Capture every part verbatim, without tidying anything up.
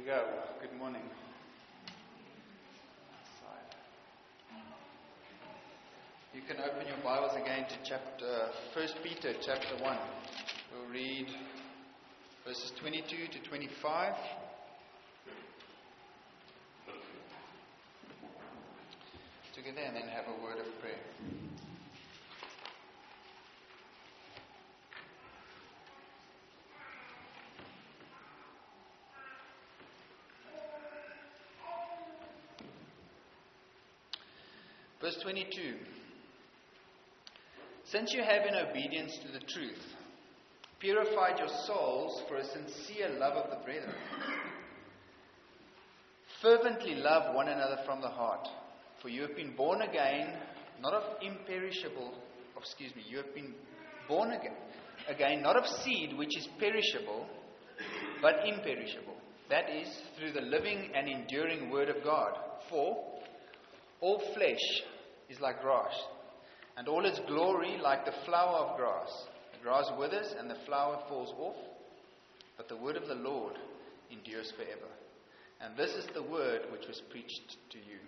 go. Good morning. You can open your Bibles again to chapter First Peter, chapter one. We'll read verses twenty-two to twenty-five. Together, and then have a word of prayer. Verse twenty-two. Since you have, in obedience to the truth, purified your souls for a sincere love of the brethren, fervently love one another from the heart. For you have been born again, not of imperishable, excuse me, you have been born again, again, not of seed which is perishable, but imperishable. That is, through the living and enduring word of God. For all flesh is like grass, and all its glory like the flower of grass. The grass withers and the flower falls off, but the word of the Lord endures forever. And this is the word which was preached to you.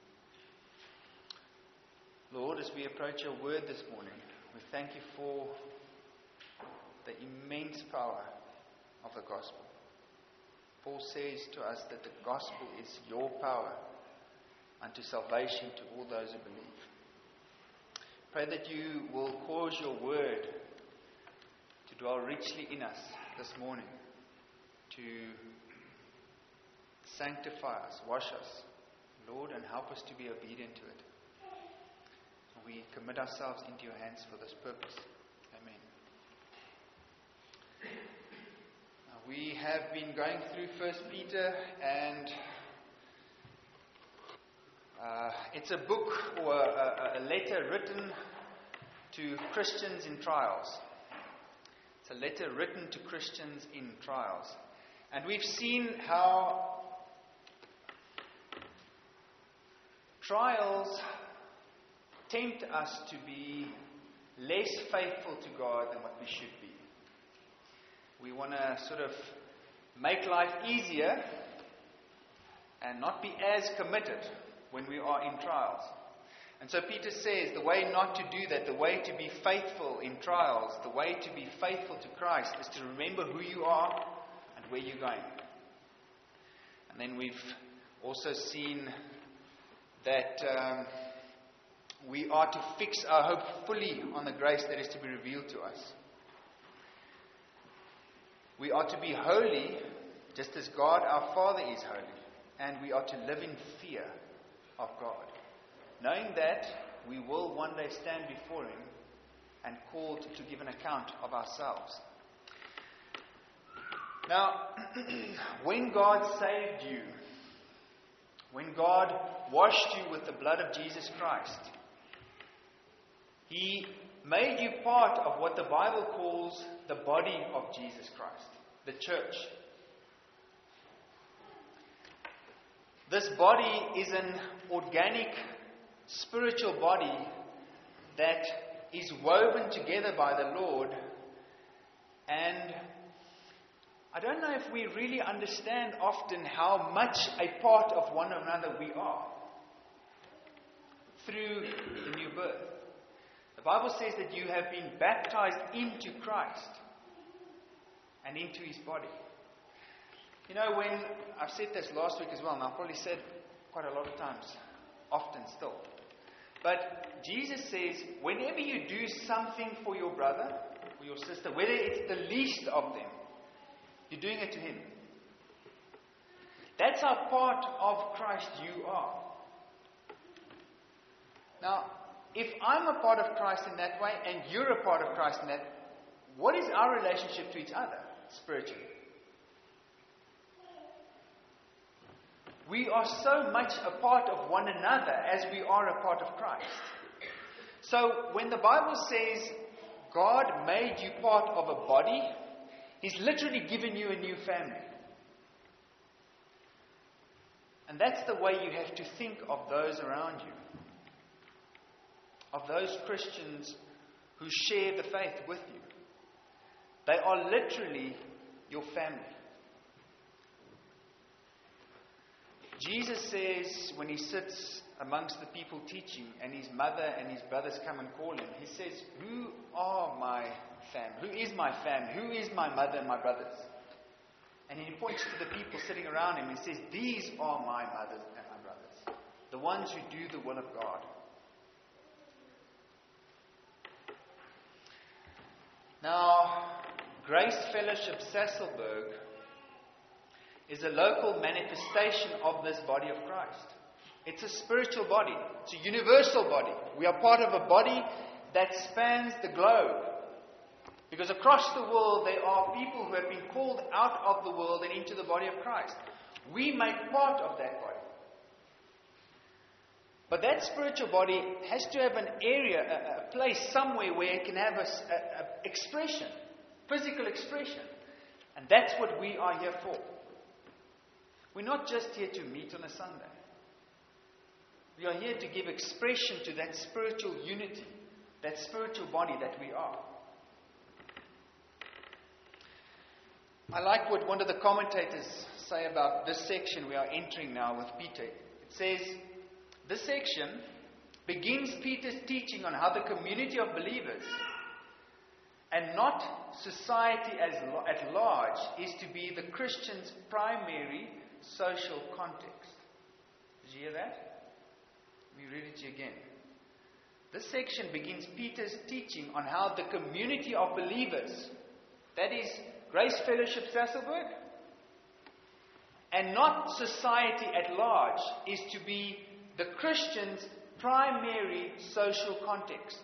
Lord, as we approach your word this morning, we thank you for the immense power of the gospel. Paul says to us that the gospel is your power unto salvation to all those who believe. Pray that you will cause your word to dwell richly in us this morning, to sanctify us, wash us, Lord, and help us to be obedient to it. We commit ourselves into your hands for this purpose. Amen. Now, we have been going through First Peter, and Uh, it's a book or a, a letter written to Christians in trials. It's a letter written to Christians in trials. And we've seen how trials tempt us to be less faithful to God than what we should be. We want to sort of make life easier and not be as committed when we are in trials. And so Peter says the way not to do that, the way to be faithful in trials, the way to be faithful to Christ is to remember who you are and where you're going. And then we've also seen that um, we are to fix our hope fully on the grace that is to be revealed to us. We are to be holy just as God our Father is holy. And we are to live in fear of God, knowing that we will one day stand before Him and called to give an account of ourselves. Now, when God saved you, when God washed you with the blood of Jesus Christ, He made you part of what the Bible calls the body of Jesus Christ, the church. This body is an organic, spiritual body that is woven together by the Lord. And I don't know if we really understand often how much a part of one another we are through the new birth. The Bible says that you have been baptized into Christ and into His body. You know, when I've said this last week as well, and I've probably said quite a lot of times, often still. But Jesus says, whenever you do something for your brother or your sister, whether it's the least of them, you're doing it to Him. That's how part of Christ you are. Now, if I'm a part of Christ in that way, and you're a part of Christ in that, what is our relationship to each other spiritually? We are so much a part of one another as we are a part of Christ. So when the Bible says God made you part of a body, He's literally given you a new family. And that's the way you have to think of those around you, of those Christians who share the faith with you. They are literally your family. Jesus says when he sits amongst the people teaching and his mother and his brothers come and call him, he says, who are my family? Who is my family? Who is my mother and my brothers? And he points to the people sitting around him and says, these are my mothers and my brothers. The ones who do the will of God. Now, Grace Fellowship Sasolburg is a local manifestation of this body of Christ. It's a spiritual body. It's a universal body. We are part of a body that spans the globe. Because across the world there are people who have been called out of the world and into the body of Christ. We make part of that body. But that spiritual body has to have an area, a, a place somewhere where it can have a, a, a expression, physical expression. And that's what we are here for. We're not just here to meet on a Sunday. We are here to give expression to that spiritual unity, that spiritual body that we are. I like what one of the commentators say about this section we are entering now with Peter. It says, this section begins Peter's teaching on how the community of believers and not society as at large is to be the Christian's primary social context. Did you hear that? Let me read it to you again. This section begins Peter's teaching on how the community of believers, that is Grace Fellowship Sasolburg, and not society at large, is to be the Christian's primary social context.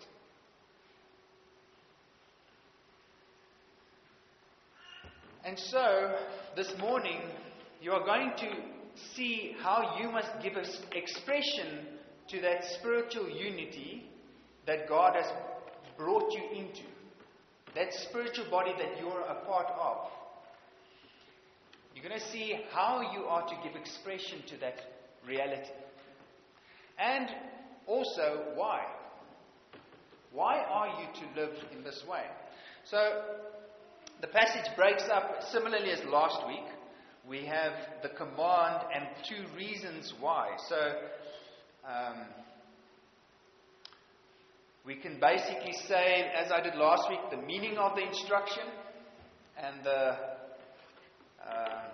And so, this morning, you are going to see how you must give us expression to that spiritual unity that God has brought you into. That spiritual body that you are a part of. You're going to see how you are to give expression to that reality. And also, why? Why are you to live in this way? So, the passage breaks up similarly as last week. We have the command and two reasons why. So, um, we can basically say, as I did last week, the meaning of the instruction and the uh,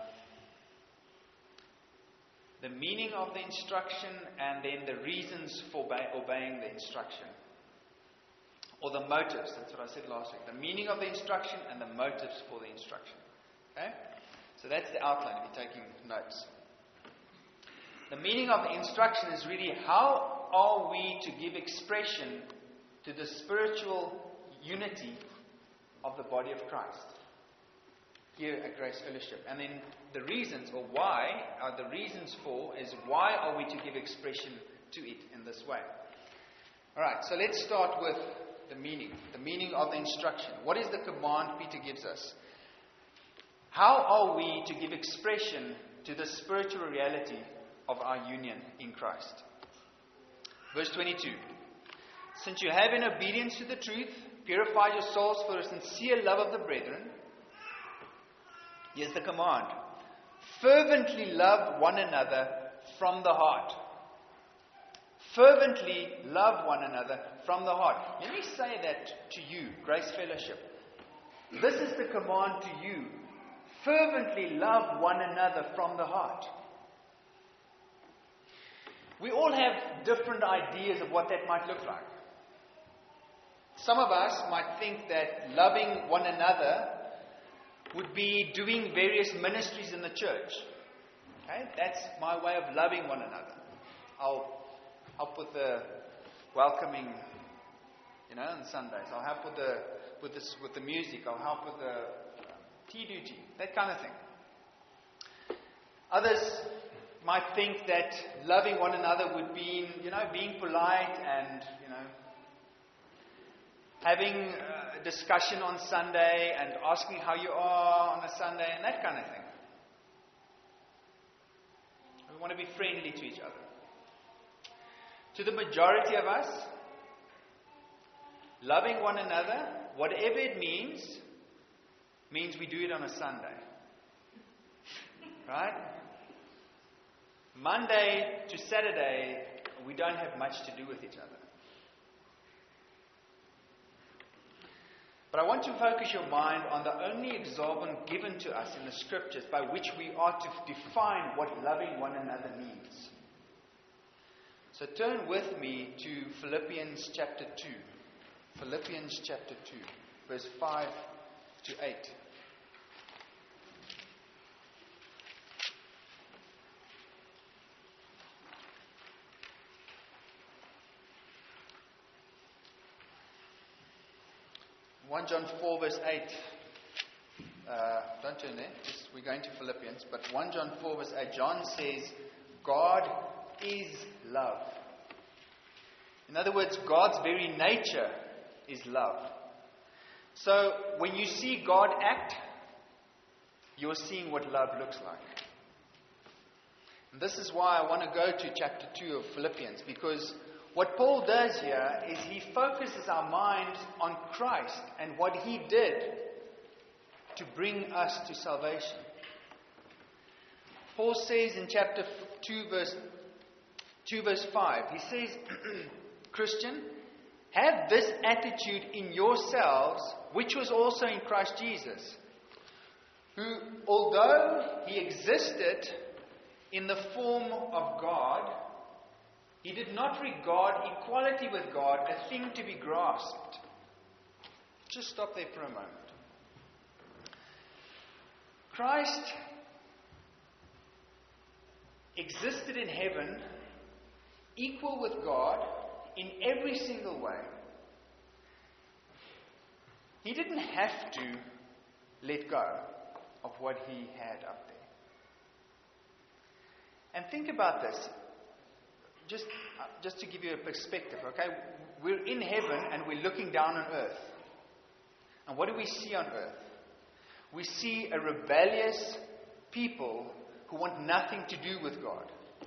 the meaning of the instruction and then the reasons for obey, obeying the instruction. Or the motives, that's what I said last week. The meaning of the instruction and the motives for the instruction. Okay? So that's the outline if you're taking notes. The meaning of the instruction is really how are we to give expression to the spiritual unity of the body of Christ here at Grace Fellowship. And then the reasons, or why, are the reasons for, is why are we to give expression to it in this way. Alright, so let's start with the meaning. The meaning of the instruction. What is the command Peter gives us? How are we to give expression to the spiritual reality of our union in Christ? Verse twenty-two. Since you have in obedience to the truth purified your souls for a sincere love of the brethren, here's the command. Fervently love one another from the heart. Fervently love one another from the heart. Let me say that to you, Grace Fellowship. This is the command to you. Fervently love one another from the heart. We all have different ideas of what that might look like. Some of us might think that loving one another would be doing various ministries in the church. Okay? That's my way of loving one another. I'll help with the welcoming, you know, on Sundays. I'll help with the with this with the music. I'll help with the tea duty, that kind of thing. Others might think that loving one another would be, you know, being polite and, you know, having a discussion on Sunday and asking how you are on a Sunday and that kind of thing. We want to be friendly to each other. To the majority of us, loving one another, whatever it means, means we do it on a Sunday. Right? Monday to Saturday, we don't have much to do with each other. But I want to focus your mind on the only example given to us in the Scriptures by which we are to define what loving one another means. So turn with me to Philippians chapter two. Philippians chapter two, verse five to eight. First John four, verse eight. Uh, don't turn there. Just, we're going to Philippians. But First John four, verse eight. John says, God is love. In other words, God's very nature is love. So, when you see God act, you're seeing what love looks like. And this is why I want to go to chapter two of Philippians, because what Paul does here is he focuses our minds on Christ and what he did to bring us to salvation. Paul says in chapter two, verse two, verse five, he says, Christian, have this attitude in yourselves, which was also in Christ Jesus, who, although he existed in the form of God, he did not regard equality with God a thing to be grasped. Just stop there for a moment. Christ existed in heaven, equal with God in every single way. He didn't have to let go of what he had up there. And think about this. Just, uh, just to give you a perspective, okay? We're in heaven and we're looking down on earth. And what do we see on earth? We see a rebellious people who want nothing to do with God.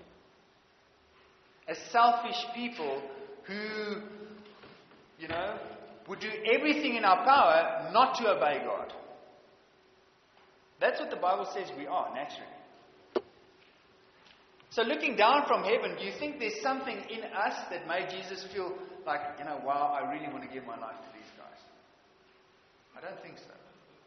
A selfish people who, you know, would do everything in our power not to obey God. That's what the Bible says we are, naturally. So looking down from heaven, do you think there's something in us that made Jesus feel like, you know, wow, I really want to give my life to these guys? I don't think so.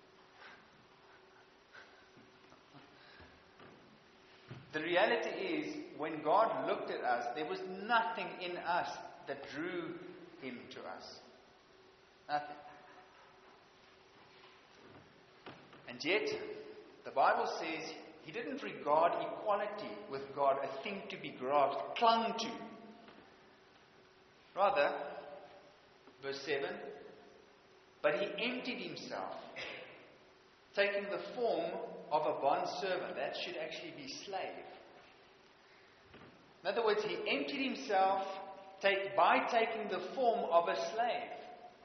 The reality is, when God looked at us, there was nothing in us that drew him to us. Nothing. And yet, the Bible says he didn't regard equality with God a thing to be grasped, clung to. Rather, verse seven, but he emptied himself, taking the form of a bondservant. That should actually be slave. In other words, he emptied himself take, by taking the form of a slave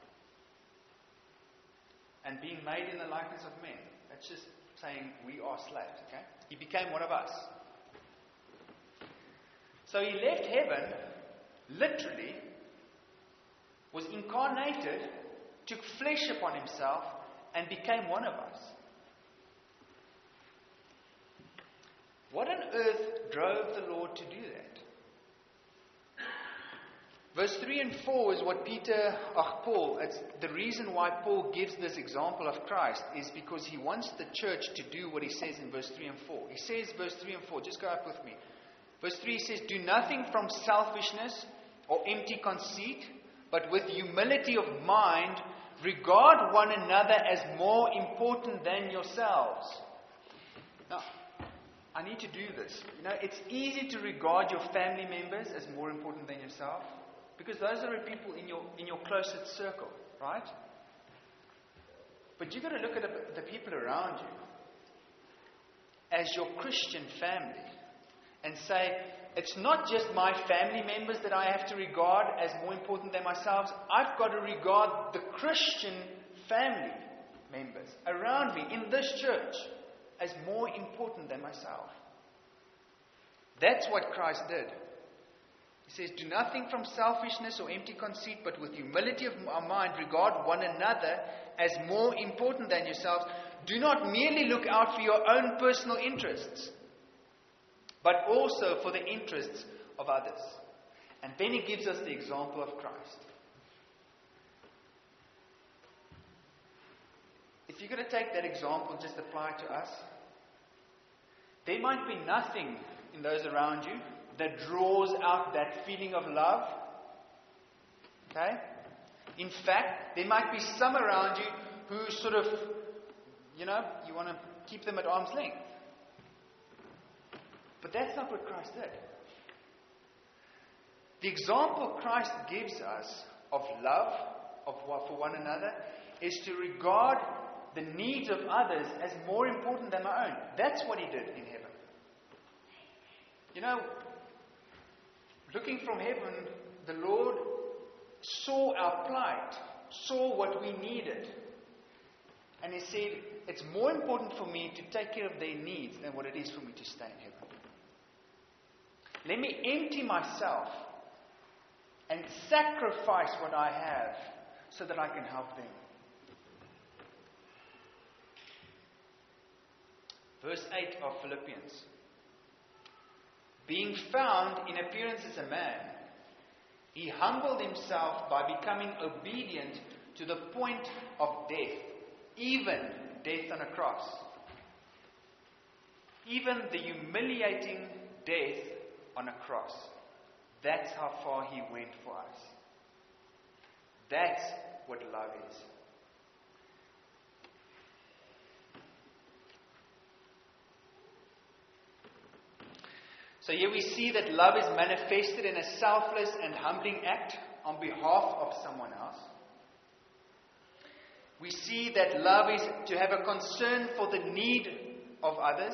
and being made in the likeness of men. That's just saying we are slaves, okay? He became one of us. So he left heaven, literally, was incarnated, took flesh upon himself, and became one of us. What on earth drove the Lord to do that? Verse three and four is what Peter, oh, Paul, it's the reason why Paul gives this example of Christ is because he wants the church to do what he says in verse three and four. He says, verse three and four, just go up with me. Verse three says, do nothing from selfishness or empty conceit, but with humility of mind, regard one another as more important than yourselves. Now, I need to do this. You know, it's easy to regard your family members as more important than yourself, because those are the people in your in your closest circle, right? But you've got to look at the, the people around you as your Christian family and say, it's not just my family members that I have to regard as more important than myself. I've got to regard the Christian family members around me in this church as more important than myself. That's what Christ did. He says, do nothing from selfishness or empty conceit, but with humility of our mind, regard one another as more important than yourselves. Do not merely look out for your own personal interests, but also for the interests of others. And then he gives us the example of Christ. If you're going to take that example and just apply it to us, there might be nothing in those around you that draws out that feeling of love. Okay? In fact, there might be some around you who sort of, you know, you want to keep them at arm's length. But that's not what Christ did. The example Christ gives us of love of for one another is to regard the needs of others as more important than my own. That's what he did in heaven. You know, looking from heaven, the Lord saw our plight, saw what we needed. And he said, it's more important for me to take care of their needs than what it is for me to stay in heaven. Let me empty myself and sacrifice what I have so that I can help them. Verse eight of Philippians. Being found in appearance as a man, he humbled himself by becoming obedient to the point of death, even death on a cross. Even the humiliating death on a cross. That's how far he went for us. That's what love is. So here we see that love is manifested in a selfless and humbling act on behalf of someone else. We see that love is to have a concern for the need of others.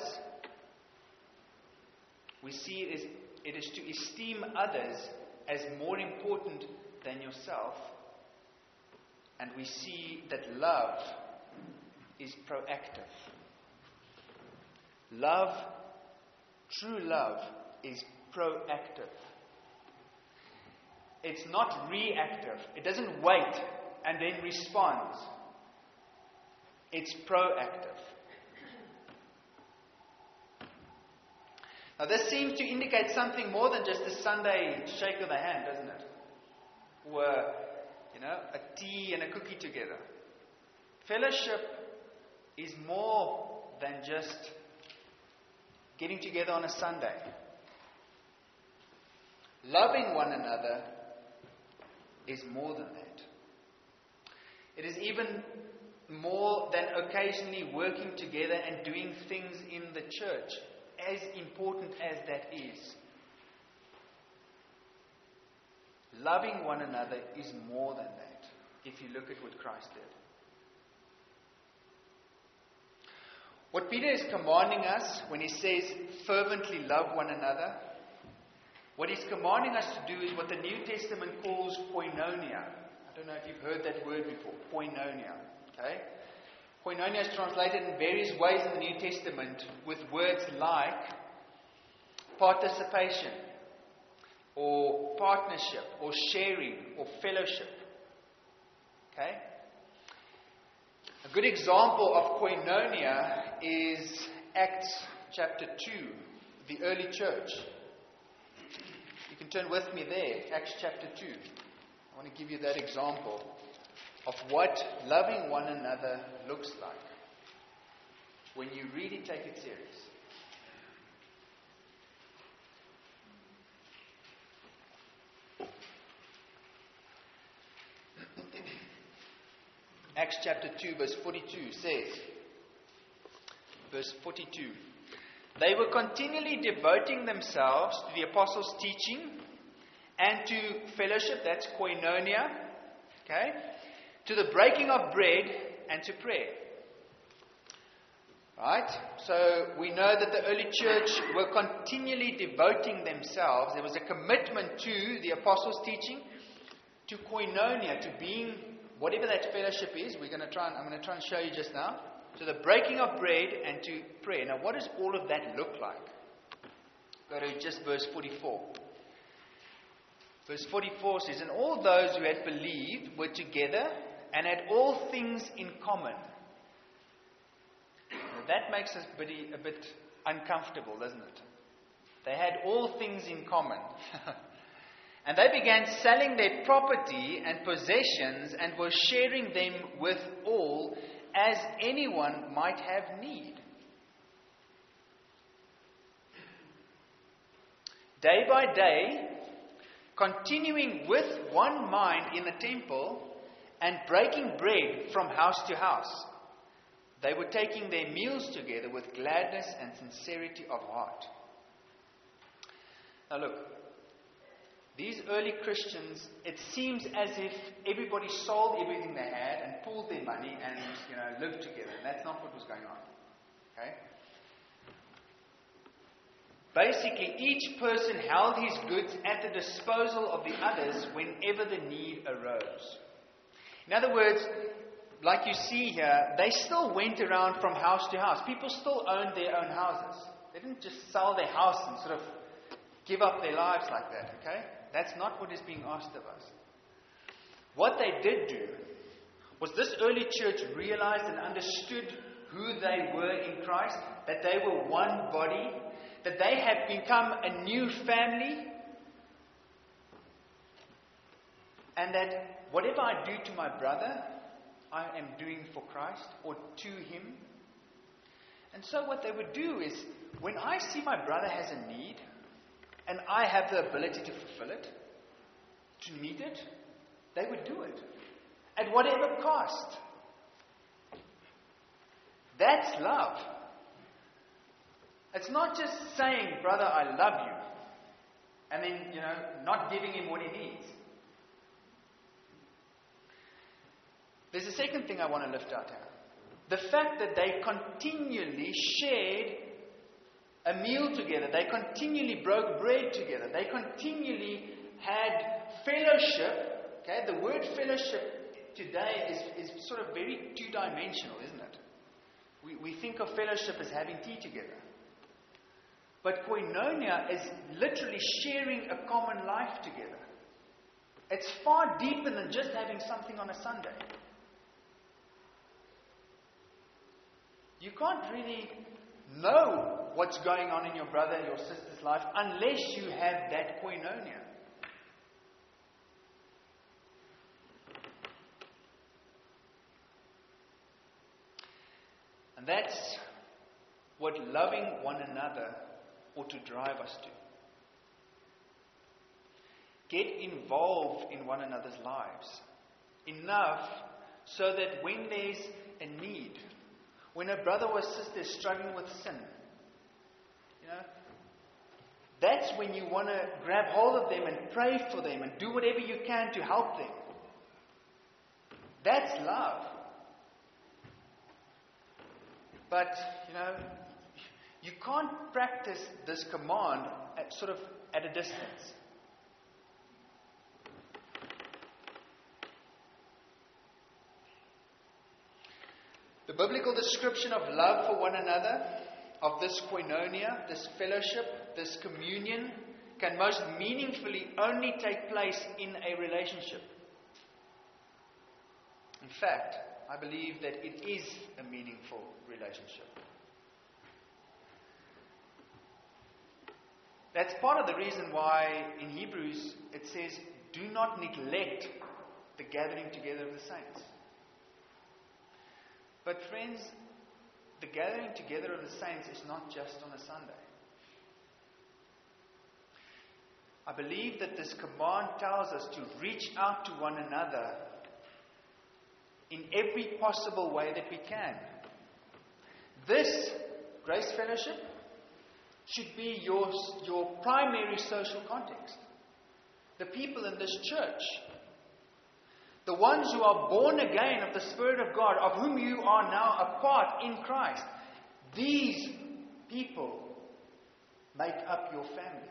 We see it is, it is to esteem others as more important than yourself. And we see that love is proactive. Love, true love, is proactive. It's not reactive. It doesn't wait and then responds. It's proactive. Now this seems to indicate something more than just a Sunday shake of the hand, doesn't it? Or, you know, a tea and a cookie together. Fellowship is more than just getting together on a Sunday. Loving one another is more than that. It is even more than occasionally working together and doing things in the church, as important as that is. Loving one another is more than that, if you look at what Christ did. What Peter is commanding us when he says, fervently love one another, what he's commanding us to do is what the New Testament calls koinonia. I don't know if you've heard that word before, koinonia. Okay? Koinonia is translated in various ways in the New Testament with words like participation, or partnership, or sharing, or fellowship. Okay? A good example of koinonia is Acts chapter two, the early church. You can turn with me there, Acts chapter two. I want to give you that example of what loving one another looks like. When you really take it serious. Acts chapter two verse forty-two says, verse forty-two, they were continually devoting themselves to the apostles' teaching and to fellowship, that's koinonia, okay, to the breaking of bread and to prayer. Right? So we know that the early church were continually devoting themselves. There was a commitment to the apostles' teaching, to koinonia, to being whatever that fellowship is. We're going to try and, I'm going to try and show you just now. To the breaking of bread and to prayer. Now, what does all of that look like? Go to just verse forty-four. Verse forty-four says, and all those who had believed were together and had all things in common. Now, that makes us a bit, a bit uncomfortable, doesn't it? They had all things in common. And they began selling their property and possessions and were sharing them with all as anyone might have need. Day by day, continuing with one mind in the temple and breaking bread from house to house, they were taking their meals together with gladness and sincerity of heart. Now look, these early Christians, it seems as if everybody sold everything they had and pooled their money and, you know, lived together. And that's not what was going on. Okay? Basically, each person held his goods at the disposal of the others whenever the need arose. In other words, like you see here, they still went around from house to house. People still owned their own houses. They didn't just sell their house and sort of give up their lives like that, okay? That's not what is being asked of us. What they did do was this early church realized and understood who they were in Christ, that they were one body, that they had become a new family, and that whatever I do to my brother, I am doing for Christ or to him. And so what they would do is, when I see my brother has a need, and I have the ability to fulfill it, to meet it, they would do it. At whatever cost. That's love. It's not just saying, brother, I love you, and then, you know, not giving him what he needs. There's a second thing I want to lift out here. The fact that they continually shared a meal together. They continually broke bread together. They continually had fellowship. Okay, the word fellowship today is, is sort of very two-dimensional, isn't it? We, we think of fellowship as having tea together. But koinonia is literally sharing a common life together. It's far deeper than just having something on a Sunday. You can't really know what's going on in your brother or your sister's life unless you have that koinonia. And that's what loving one another ought to drive us to. Get involved in one another's lives enough so that when there's a need, when a brother or sister is struggling with sin, you know, that's when you want to grab hold of them and pray for them and do whatever you can to help them. That's love. But, you know, you can't practice this command at sort of at a distance. The biblical description of love for one another, of this koinonia, this fellowship, this communion, can most meaningfully only take place in a relationship. In fact, I believe that it is a meaningful relationship. That's part of the reason why in Hebrews it says, do not neglect the gathering together of the saints. But friends, the gathering together of the saints is not just on a Sunday. I believe that this command tells us to reach out to one another in every possible way that we can. This Grace Fellowship should be your, your primary social context. The people in this church. The ones who are born again of the Spirit of God, of whom you are now a part in Christ. These people make up your family.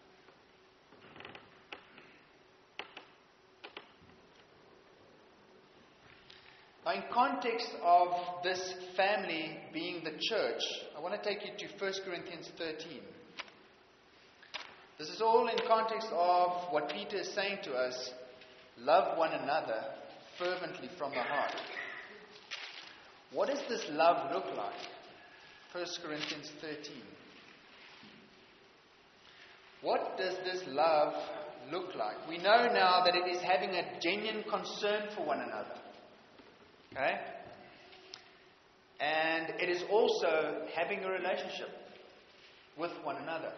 Now, in context of this family being the church, I want to take you to First Corinthians thirteen. This is all in context of what Peter is saying to us. Love one another fervently from the heart. What does this love look like? First Corinthians thirteen. What does this love look like? We know now that it is having a genuine concern for one another. Okay? And it is also having a relationship with one another.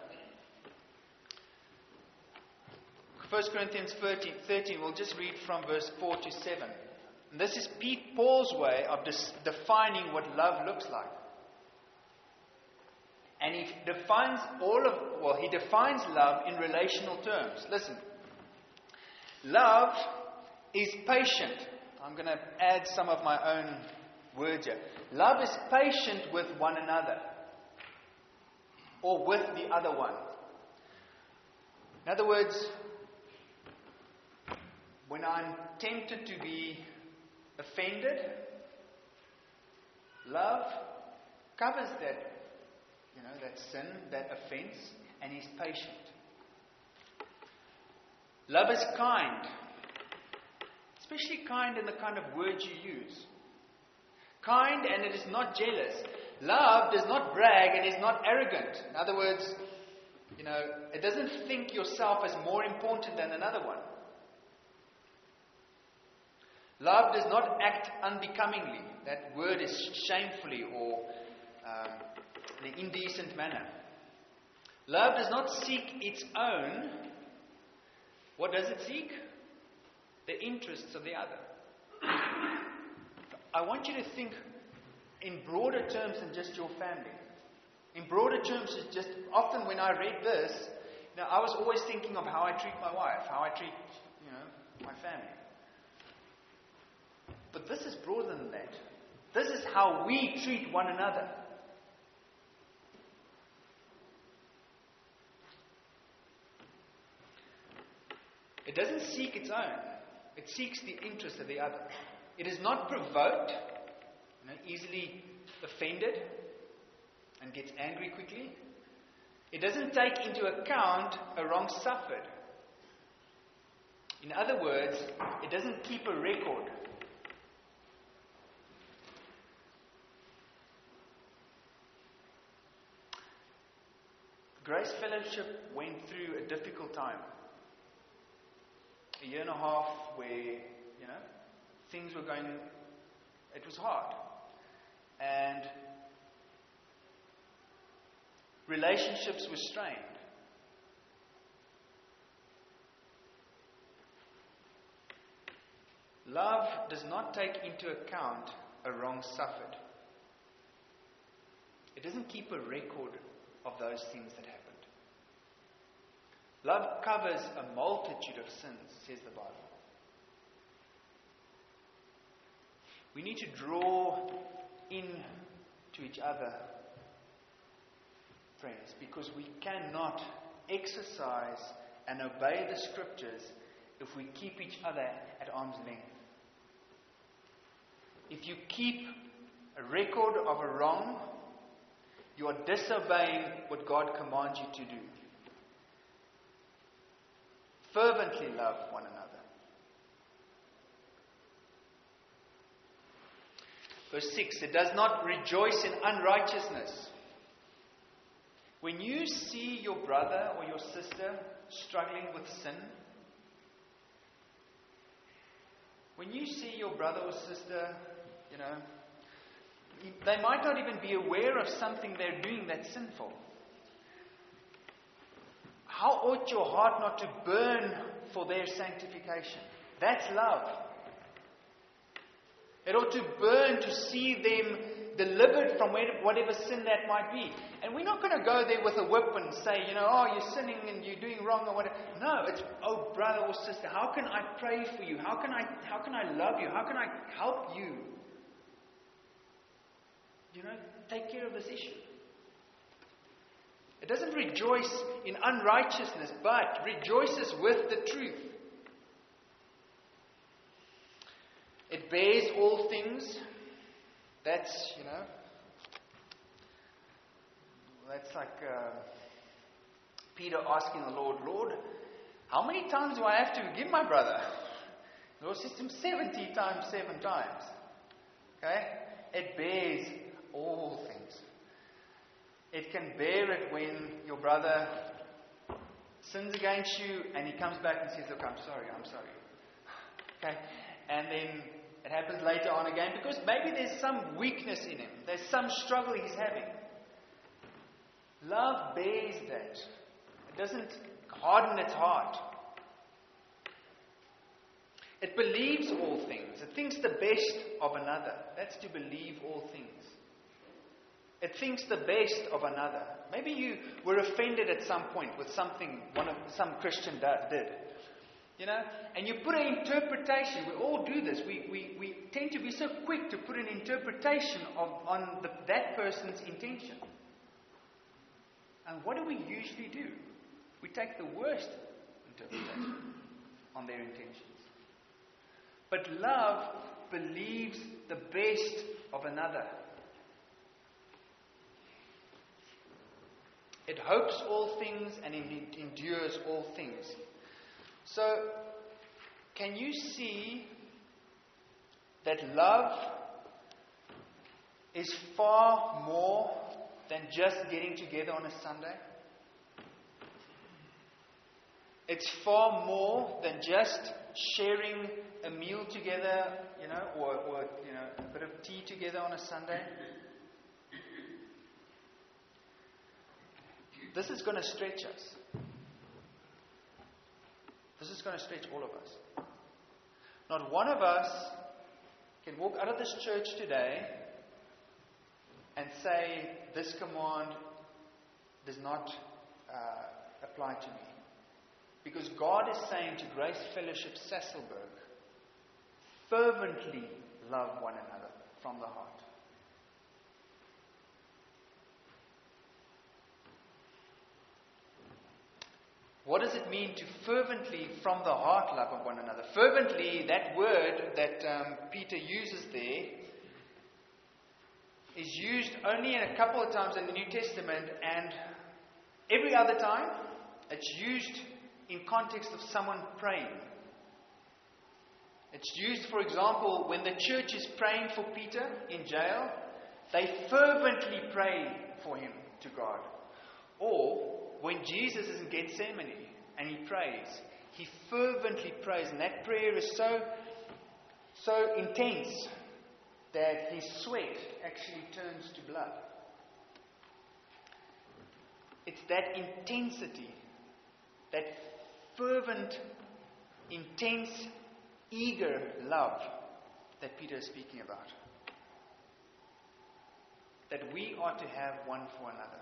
First Corinthians thirteen, we'll just read from verse four to seven. And this is Pete Paul's way of dis- defining what love looks like. And he defines all of, well, he defines love in relational terms. Listen. Love is patient. I'm going to add some of my own words here. Love is patient with one another. Or with the other one. In other words, when I'm tempted to be offended, love covers that, you know, that sin, that offense, and is patient. Love is kind, especially kind in the kind of words you use. Kind, and it is not jealous. Love does not brag and is not arrogant. In other words, you know, it doesn't think yourself as more important than another one. Love does not act unbecomingly. That word is shamefully or um, in an indecent manner. Love does not seek its own. What does it seek? The interests of the other. I want you to think in broader terms than just your family. In broader terms, it's just often when I read this, you know, I was always thinking of how I treat my wife, how I treat, you know, my family. But this is broader than that. This is how we treat one another. It doesn't seek its own. It seeks the interest of the other. It is not provoked, you know, easily offended, and gets angry quickly. It doesn't take into account a wrong suffered. In other words, it doesn't keep a record. Grace Fellowship went through a difficult time. A year and a half where, you know, things were going, it was hard. And relationships were strained. Love does not take into account a wrong suffered. It doesn't keep a record of those things that happened. Love covers a multitude of sins, says the Bible. We need to draw in to each other, friends, because we cannot exercise and obey the Scriptures if we keep each other at arm's length. If you keep a record of a wrong, you are disobeying what God commands you to do. Fervently love one another. Verse six, it does not rejoice in unrighteousness. When you see your brother or your sister struggling with sin, when you see your brother or sister, you know, they might not even be aware of something they're doing that's sinful. How ought your heart not to burn for their sanctification? That's love. It ought to burn to see them delivered from whatever sin that might be. And we're not going to go there with a whip and say, you know, oh, you're sinning and you're doing wrong or whatever. No, it's, oh, brother or sister, how can I pray for you? How can I, how can I love you? How can I help you? You know, take care of this issue. It doesn't rejoice in unrighteousness, but rejoices with the truth. It bears all things. That's, you know, that's like uh, Peter asking the Lord, Lord, how many times do I have to forgive my brother? The Lord says to him, seventy times, seven times. Okay? It bears all things. It can bear it when your brother sins against you, and he comes back and says, look, I'm sorry, I'm sorry. Okay? And then it happens later on again, because maybe there's some weakness in him. There's some struggle he's having. Love bears that. It doesn't harden its heart. It believes all things. It thinks the best of another. That's to believe all things. It thinks the best of another. Maybe you were offended at some point with something one of some Christian did. You know? And you put an interpretation. We all do this. We we, we tend to be so quick to put an interpretation of on the, that person's intention. And what do we usually do? We take the worst interpretation on their intentions. But love believes the best of another. It hopes all things and it endures all things. So, can you see that love is far more than just getting together on a Sunday? It's far more than just sharing a meal together, you know, or, or you know, a bit of tea together on a Sunday. This is going to stretch us. This is going to stretch all of us. Not one of us can walk out of this church today and say, this command does not uh, apply to me. Because God is saying to Grace Fellowship Sasolburg, fervently love one another from the heart. What does it mean to fervently from the heart love of one another? Fervently, that word that um, Peter uses there is used only in a couple of times in the New Testament, and every other time it's used in context of someone praying. It's used, for example, when the church is praying for Peter in jail, they fervently pray for him to God. Or when Jesus is in Gethsemane and he prays, he fervently prays, and that prayer is so so intense that his sweat actually turns to blood. It's that intensity, that fervent, intense, eager love that Peter is speaking about. That we are to have one for another.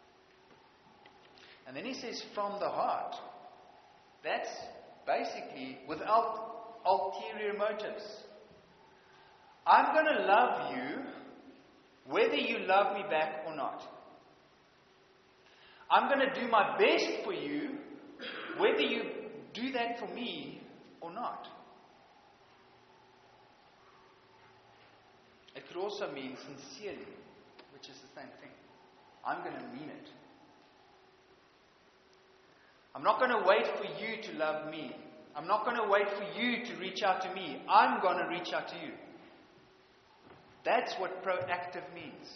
And then he says, from the heart. That's basically without ulterior motives. I'm going to love you whether you love me back or not. I'm going to do my best for you whether you do that for me or not. It could also mean sincerely, which is the same thing. I'm going to mean it. I'm not going to wait for you to love me. I'm not going to wait for you to reach out to me. I'm going to reach out to you. That's what proactive means.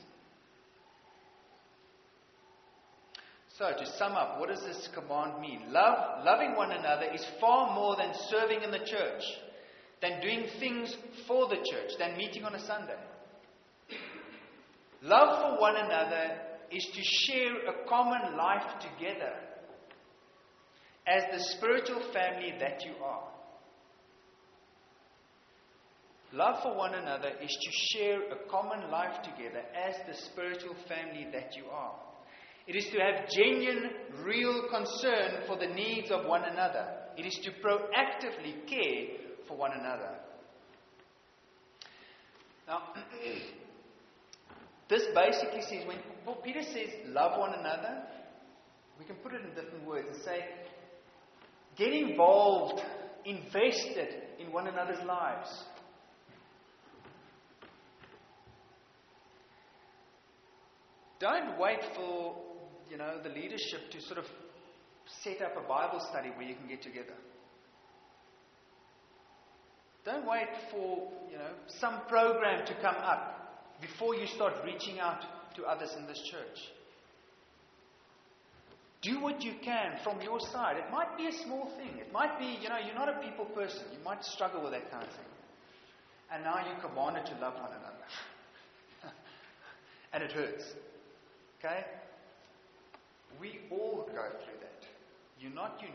So, to sum up, what does this command mean? Love, loving one another is far more than serving in the church, than doing things for the church, than meeting on a Sunday. Love for one another is to share a common life together as the spiritual family that you are. Love for one another is to share a common life together as the spiritual family that you are. It is to have genuine, real concern for the needs of one another. It is to proactively care for one another. Now, this basically says, when Peter says love one another, we can put it in different words and say, get involved, invested in one another's lives. Don't wait for, you know, the leadership to sort of set up a Bible study where you can get together. Don't wait for, you know, some program to come up before you start reaching out to others in this church. Do what you can from your side. It might be a small thing. It might be, you know, you're not a people person. You might struggle with that kind of thing. And now you're commanded to love one another. And it hurts. Okay? We all go through that. You're not unique.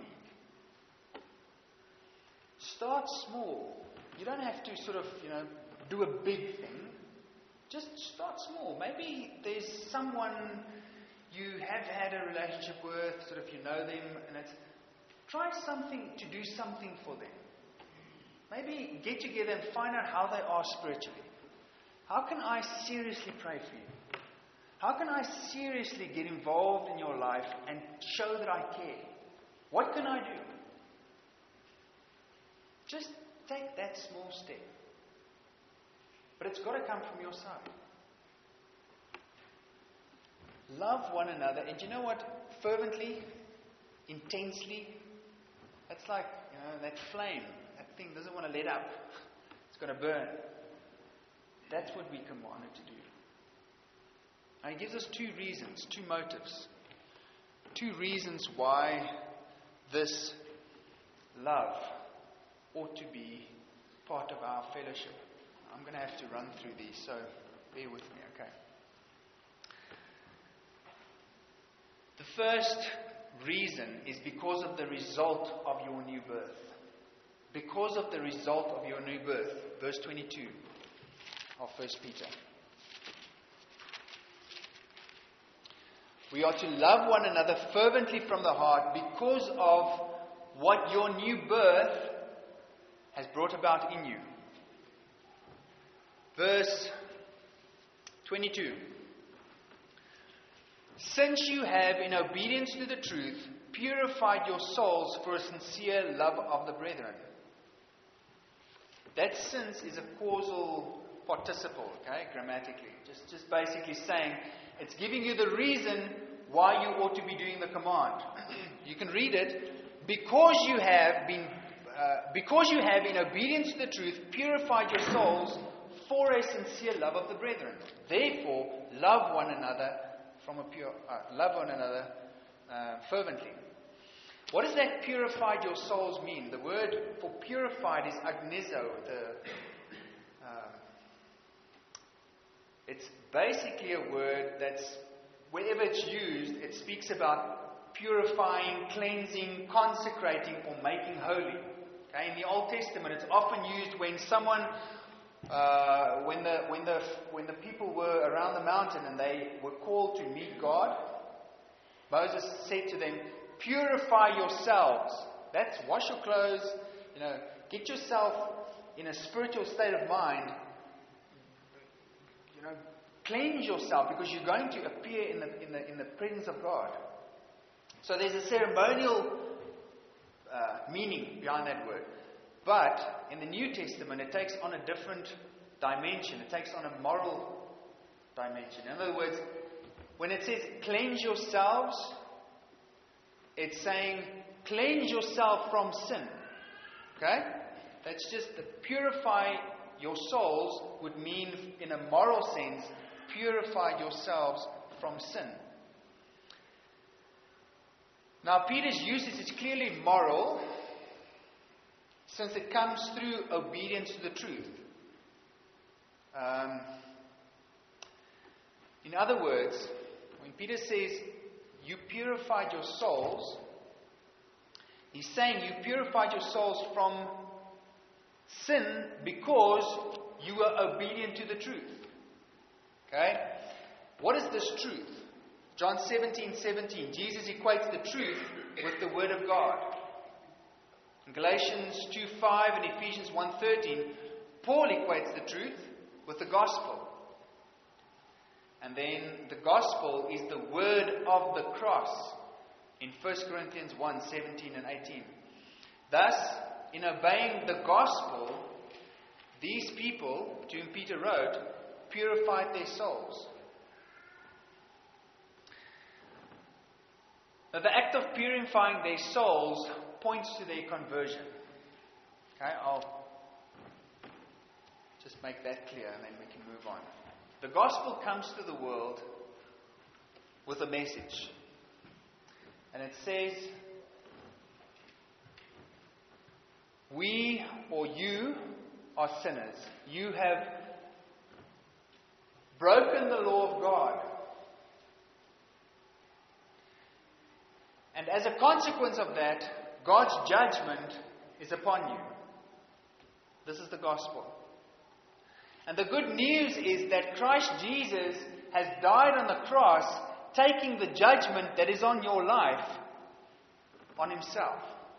Start small. You don't have to sort of, you know, do a big thing. Just start small. Maybe there's someone you have had a relationship with, sort of you know them, and it's try something to do something for them. Maybe get together and find out how they are spiritually. How can I seriously pray for you? How can I seriously get involved in your life and show that I care? What can I do? Just take that small step. But it's got to come from your side. Love one another. And you know what? Fervently, intensely. That's like, you know, that flame. That thing doesn't want to let up. It's going to burn. That's what we commanded to do. And he gives us two reasons, two motives. Two reasons why this love ought to be part of our fellowship. I'm going to have to run through these, so bear with me, okay? The first reason is because of the result of your new birth. Because of the result of your new birth. Verse twenty-two of First Peter. We are to love one another fervently from the heart because of what your new birth has brought about in you. Verse twenty-two. Since you have, in obedience to the truth, purified your souls for a sincere love of the brethren. That since is a causal participle, okay, grammatically. Just, just basically saying, it's giving you the reason why you ought to be doing the command. You can read it. Because you have been, uh, because you have, in obedience to the truth, purified your souls for a sincere love of the brethren. Therefore, love one another from a pure, uh, love one another uh, fervently. What does that purified your souls mean? The word for purified is agnizo. The, uh, it's basically a word that's, wherever it's used, it speaks about purifying, cleansing, consecrating, or making holy. Okay? In the Old Testament, it's often used when someone, uh, when the when the when the people were around the mountain and they were called to meet God. Moses said to them, "Purify yourselves." That's wash your clothes. You know, get yourself in a spiritual state of mind. You know, cleanse yourself because you're going to appear in the in the in the presence of God. So there's a ceremonial uh, meaning behind that word. But in the New Testament, it takes on a different dimension. It takes on a moral dimension. In other words, when it says cleanse yourselves, it's saying cleanse yourself from sin. Okay? That's just the purify your souls would mean, in a moral sense, purify yourselves from sin. Now, Peter's usage is clearly moral, since it comes through obedience to the truth. Um, in other words, when Peter says, you purified your souls, he's saying you purified your souls from sin because you were obedient to the truth. Okay? What is this truth? John seventeen seventeen. Jesus equates the truth with the Word of God. In Galatians two five and Ephesians one thirteen, Paul equates the truth with the gospel. And then the gospel is the word of the cross in First Corinthians one seventeen and eighteen. Thus, in obeying the gospel, these people, to whom Peter wrote, purified their souls. Now, the act of purifying their souls points to their conversion. Okay, I'll just make that clear and then we can move on. The gospel comes to the world with a message. And it says, we or you are sinners. You have broken the law of God. And as a consequence of that, God's judgment is upon you. This is the gospel. And the good news is that Christ Jesus has died on the cross, taking the judgment that is on your life on himself.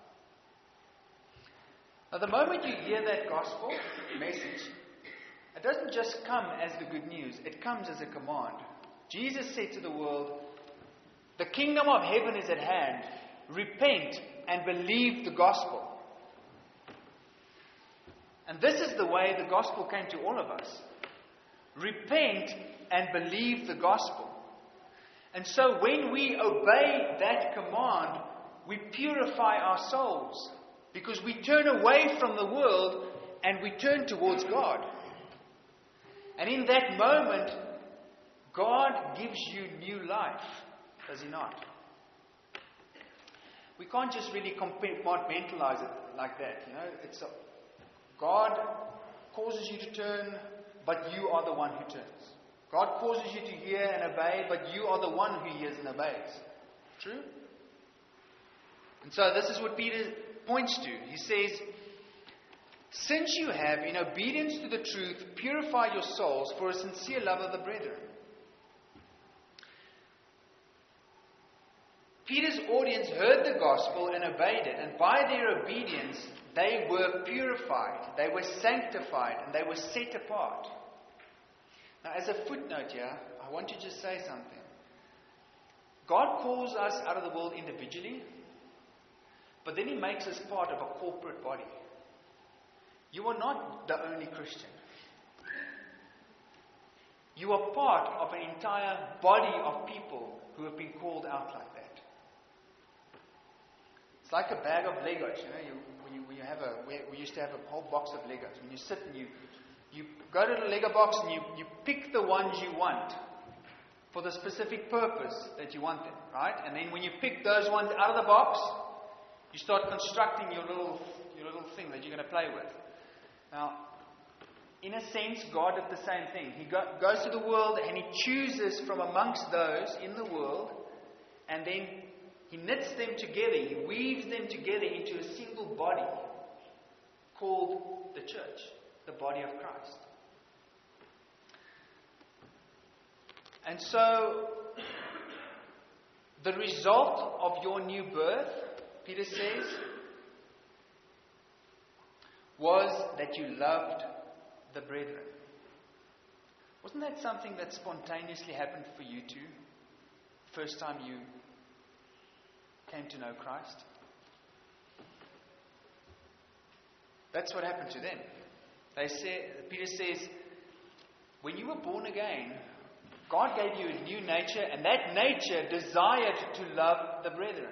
Now, the moment you hear that gospel message, it doesn't just come as the good news, it comes as a command. Jesus said to the world, the kingdom of heaven is at hand. Repent and believe the gospel. And this is the way the gospel came to all of us. Repent and believe the gospel. And so when we obey that command, we purify our souls. Because we turn away from the world and we turn towards God. And in that moment, God gives you new life. Does he not? We can't just really compartmentalize it like that. You know, it's a, God causes you to turn, but you are the one who turns. God causes you to hear and obey, but you are the one who hears and obeys. True? And so this is what Peter points to. He says, since you have, in obedience to the truth, purified your souls for a sincere love of the brethren. Peter's audience heard the gospel and obeyed it, and by their obedience, they were purified, they were sanctified, and they were set apart. Now, as a footnote here, I want to just say something. God calls us out of the world individually, but then he makes us part of a corporate body. You are not the only Christian. You are part of an entire body of people who have been called out like that. It's like a bag of Legos. You know, you, when, you, when you have a, we, we used to have a whole box of Legos. When you sit and you, you go to the Lego box and you, you pick the ones you want for the specific purpose that you want them, right? And then when you pick those ones out of the box, you start constructing your little your little thing that you're going to play with. Now, in a sense, God did the same thing. He go, goes to the world and he chooses from amongst those in the world, and then he knits them together. He weaves them together into a single body called the church, the body of Christ. And so, the result of your new birth, Peter says, was that you loved the brethren. Wasn't that something that spontaneously happened for you too? First time you came to know Christ? That's what happened to them. They say, Peter says, when you were born again, God gave you a new nature, and that nature desired to love the brethren.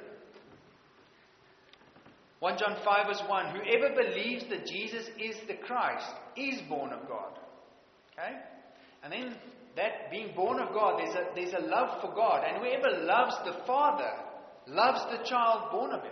First John five verse one, whoever believes that Jesus is the Christ is born of God. Okay? And then that being born of God, there's a, there's a love for God. And whoever loves the Father loves the child born of him.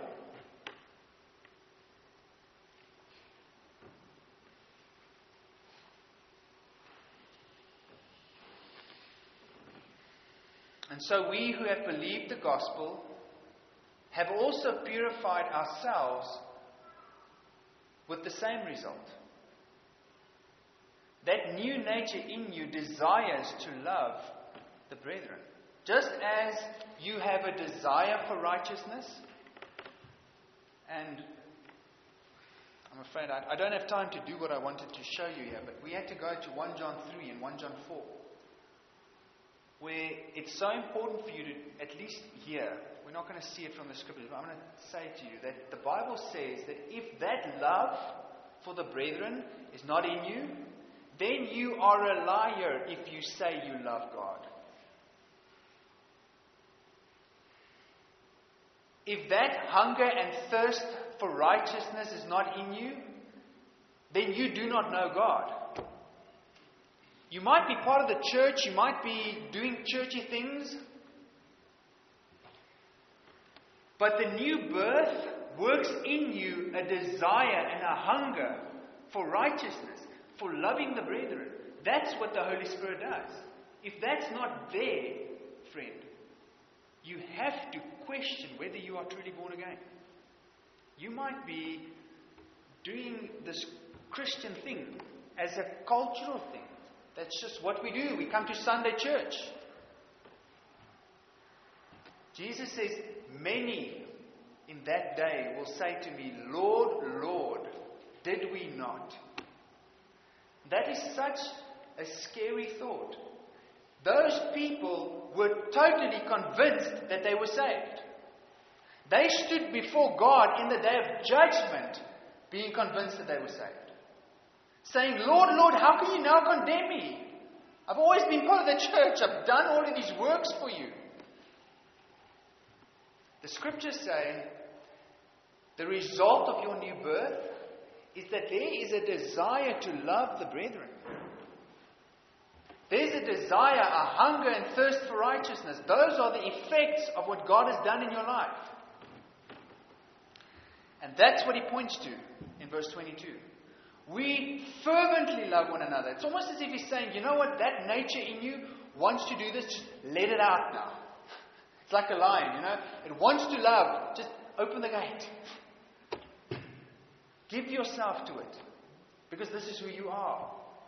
And so we who have believed the gospel have also purified ourselves with the same result. That new nature in you desires to love the brethren. Just as you have a desire for righteousness, and I'm afraid I, I don't have time to do what I wanted to show you here, but we had to go to First John three and First John four, where it's so important for you to at least hear. We're not going to see it from the scriptures, but I'm going to say to you that the Bible says that if that love for the brethren is not in you, then you are a liar if you say you love God. If that hunger and thirst for righteousness is not in you, then you do not know God. You might be part of the church, you might be doing churchy things, But the new birth works in you a desire and a hunger for righteousness, for loving the brethren. That's what the Holy Spirit does. If that's not there, friend, you have to question whether you are truly born again. You might be doing this Christian thing as a cultural thing. That's just what we do. We come to Sunday church. Jesus says, many in that day will say to me, Lord, Lord, did we not? That is such a scary thought. Those people were totally convinced that they were saved. They stood before God in the day of judgment, being convinced that they were saved. Saying, Lord, Lord, how can you now condemn me? I've always been part of the church. I've done all of these works for you. The scriptures say, the result of your new birth is that there is a desire to love the brethren. There's a desire, a hunger and thirst for righteousness. Those are the effects of what God has done in your life. And that's what he points to in verse twenty-two. We fervently love one another. It's almost as if he's saying, you know what, that nature in you wants to do this, just let it out now. It's like a lion, you know. It wants to love. Just open the gate. Give yourself to it. Because this is who you are.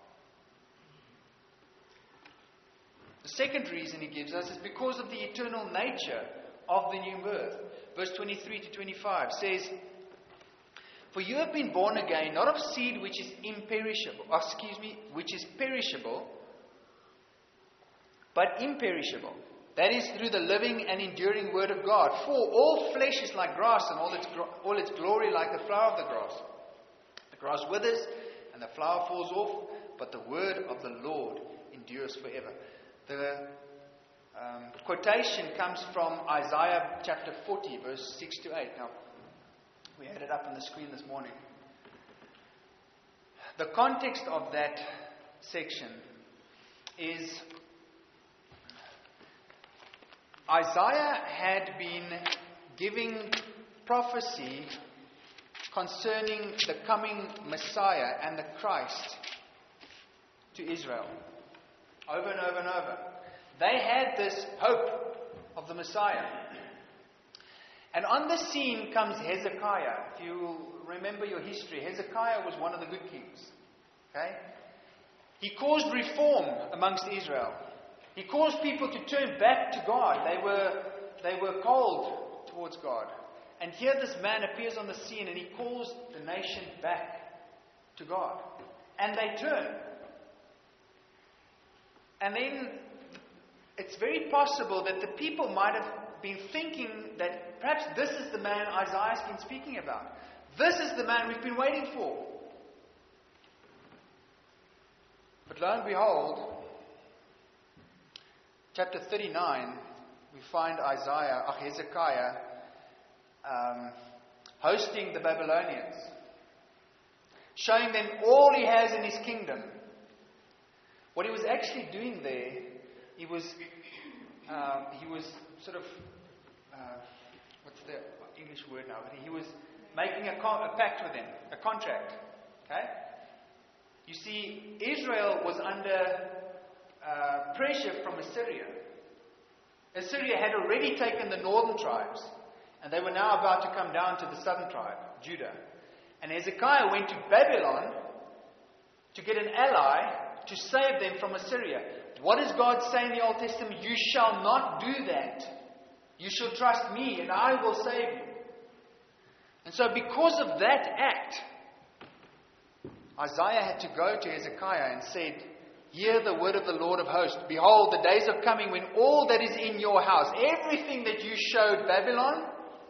The second reason he gives us is because of the eternal nature of the new birth. Verse twenty-three to twenty-five says, for you have been born again, not of seed which is imperishable, excuse me, which is perishable, but imperishable. That is through the living and enduring word of God. For all flesh is like grass, and all its all its glory like the flower of the grass. The grass withers, and the flower falls off, but the word of the Lord endures forever. The um, quotation comes from Isaiah chapter forty, verse six to eight. Now, we had it up on the screen this morning. The context of that section is Isaiah had been giving prophecy concerning the coming Messiah and the Christ to Israel. Over and over and over. They had this hope of the Messiah. And on the scene comes Hezekiah. If you remember your history, Hezekiah was one of the good kings. Okay? He caused reform amongst Israel. He caused people to turn back to God. They were, they were cold towards God. And here this man appears on the scene and he calls the nation back to God. And they turn. And then it's very possible that the people might have been thinking that perhaps this is the man Isaiah's been speaking about. This is the man we've been waiting for. But lo and behold, chapter thirty-nine, we find Isaiah, uh, Hezekiah, um, hosting the Babylonians, showing them all he has in his kingdom. What he was actually doing there, he was uh, he was sort of uh, what's the English word now? He was making a, con- a pact with them, a contract. Okay. You see, Israel was under uh, pressure from Assyria. Assyria had already taken the northern tribes, and they were now about to come down to the southern tribe, Judah. And Hezekiah went to Babylon to get an ally to save them from Assyria. What does God say in the Old Testament? You shall not do that. You shall trust me, and I will save you. And so because of that act, Isaiah had to go to Hezekiah and said, hear the word of the Lord of hosts. Behold, the days are coming when all that is in your house, everything that you showed Babylon,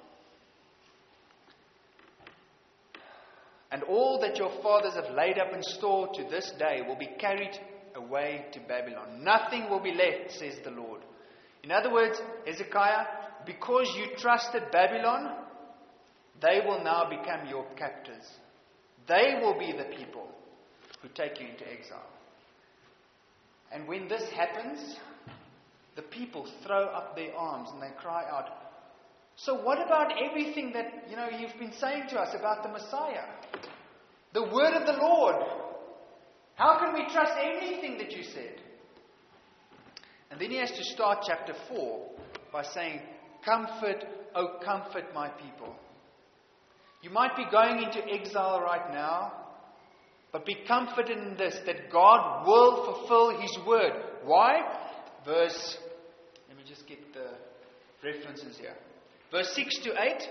and all that your fathers have laid up in store to this day will be carried away to Babylon. Nothing will be left, says the Lord. In other words, Hezekiah, because you trusted Babylon, they will now become your captors. They will be the people who take you into exile. And when this happens, the people throw up their arms and they cry out, So what about everything that, you know, you've been saying to us about the Messiah? The word of the Lord. How can we trust anything that you said? And then he has to start chapter four by saying, comfort, oh comfort my people. You might be going into exile right now, but be comforted in this, that God will fulfill His word. Why? Verse, let me just get the references here. Verse six to eight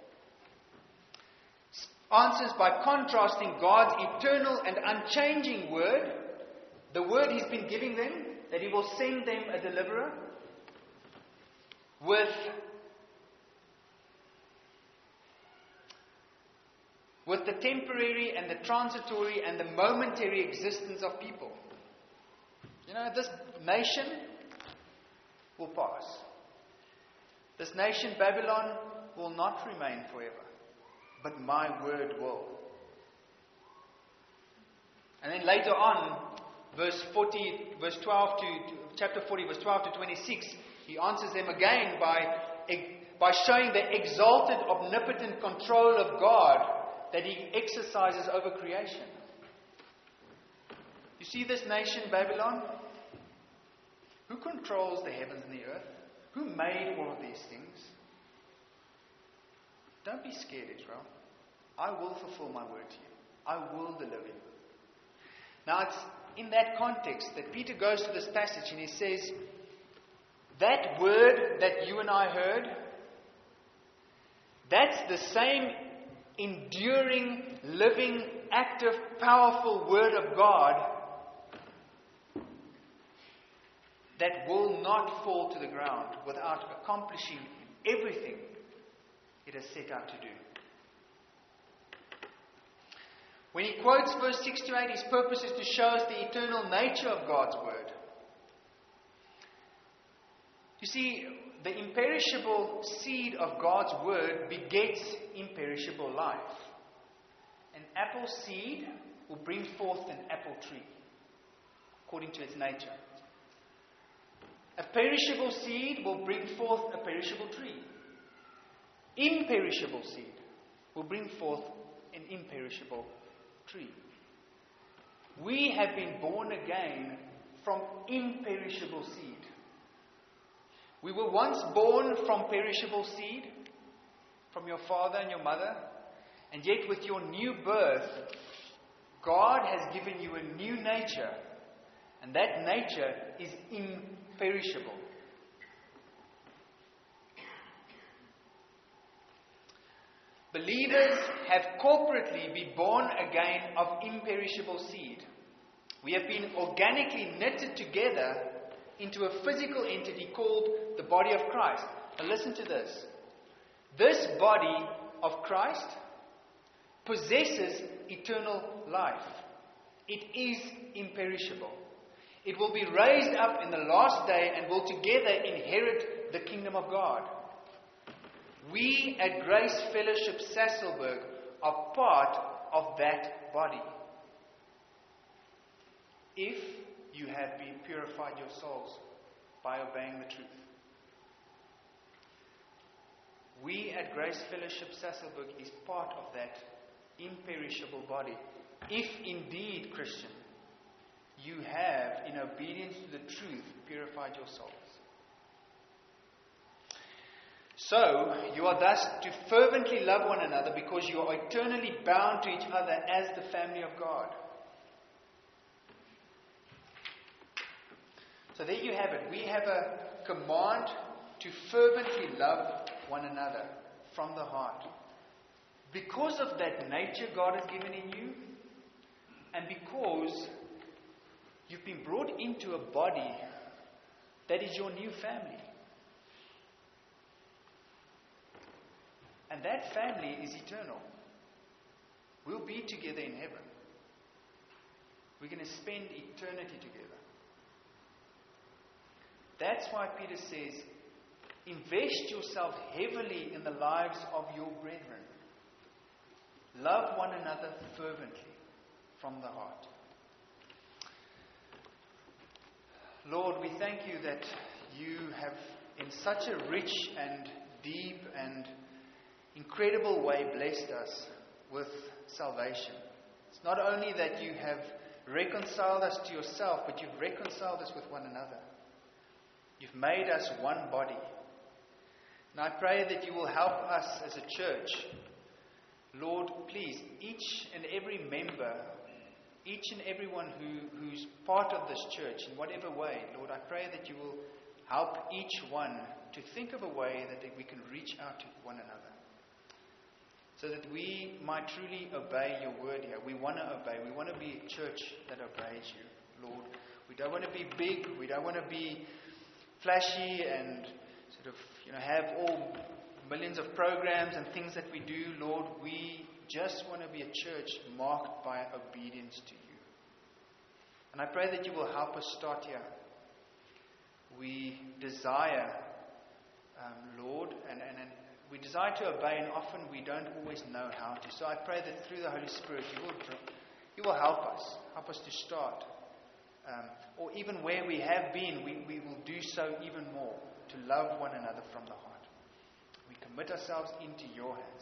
answers by contrasting God's eternal and unchanging word, the word He's been giving them, that He will send them a deliverer, with with the temporary and the transitory and the momentary existence of people. You know, this nation will pass. This nation, Babylon, will not remain forever, but my word will. And then later on, verse forty, verse twelve to, to chapter forty, verse twelve to twenty-six, he answers them again by by showing the exalted, omnipotent control of God that He exercises over creation. You see this nation, Babylon? Who controls the heavens and the earth? Who made all of these things? Don't be scared, Israel. I will fulfill my word to you. I will deliver you. Now, it's in that context that Peter goes to this passage and he says, that word that you and I heard, that's the same enduring, living, active, powerful word of God that will not fall to the ground without accomplishing everything it has set out to do. When he quotes verse six to eight, his purpose is to show us the eternal nature of God's word. You see, the imperishable seed of God's word begets imperishable life. An apple seed will bring forth an apple tree, according to its nature. A perishable seed will bring forth a perishable tree. Imperishable seed will bring forth an imperishable tree. We have been born again from imperishable seed. We were once born from perishable seed, from your father and your mother, and yet with your new birth, God has given you a new nature, and that nature is imperishable. Believers have corporately been born again of imperishable seed. We have been organically knitted together into a physical entity called the body of Christ. Now listen to this. This body of Christ possesses eternal life. It is imperishable. It will be raised up in the last day and will together inherit the kingdom of God. We at Grace Fellowship Sasolburg are part of that body. If you have been purified your souls by obeying the truth. We at Grace Fellowship Sasolburg is part of that imperishable body. If indeed, Christian, you have, in obedience to the truth, purified your souls. So, you are thus to fervently love one another because you are eternally bound to each other as the family of God. So there you have it. We have a command to fervently love one another from the heart. Because of that nature God has given in you, and because you've been brought into a body that is your new family. And that family is eternal. We'll be together in heaven. We're going to spend eternity together. That's why Peter says, invest yourself heavily in the lives of your brethren. Love one another fervently from the heart. Lord, we thank you that you have, in such a rich and deep and incredible way blessed us with salvation. It's not only that you have reconciled us to yourself, but you've reconciled us with one another. You've made us one body. And I pray that you will help us as a church. Lord, please, each and every member, each and everyone who, who's part of this church, in whatever way, Lord, I pray that you will help each one to think of a way that we can reach out to one another, so that we might truly obey your word here. We want to obey. We want to be a church that obeys you, Lord. We don't want to be big. We don't want to be flashy and sort of, you know, have all millions of programs and things that we do. Lord, we just want to be a church marked by obedience to you. And I pray that you will help us start here. We desire, um, Lord, and, and, and we desire to obey, and often we don't always know how to. So I pray that through the Holy Spirit, you will, you will help us, help us to start. Um, or even where we have been, we, we will do so even more, to love one another from the heart. We commit ourselves into your hands.